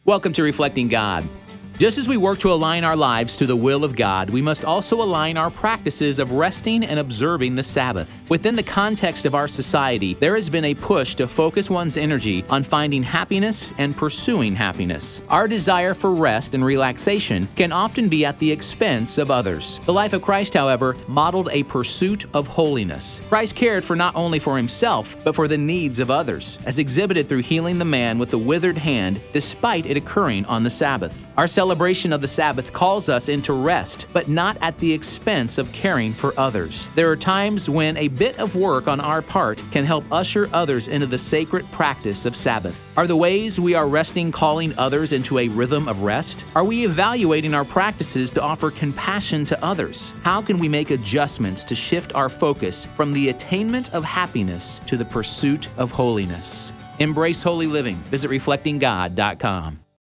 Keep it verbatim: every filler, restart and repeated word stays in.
Welcome to Reflecting God. Just as we work to align our lives to the will of God, we must also align our practices of resting and observing the Sabbath. Within the context of our society, there has been a push to focus one's energy on finding happiness and pursuing happiness. Our desire for rest and relaxation can often be at the expense of others. The life of Christ, however, modeled a pursuit of holiness. Christ cared for not only for himself, but for the needs of others, as exhibited through healing the man with the withered hand, despite it occurring on the Sabbath. Our celebration of the Sabbath calls us into rest, but not at the expense of caring for others. There are times when a bit of work on our part can help usher others into the sacred practice of Sabbath. Are the ways we are resting calling others into a rhythm of rest? Are we evaluating our practices to offer compassion to others? How can we make adjustments to shift our focus from the attainment of happiness to the pursuit of holiness? Embrace holy living. Visit reflecting god dot com.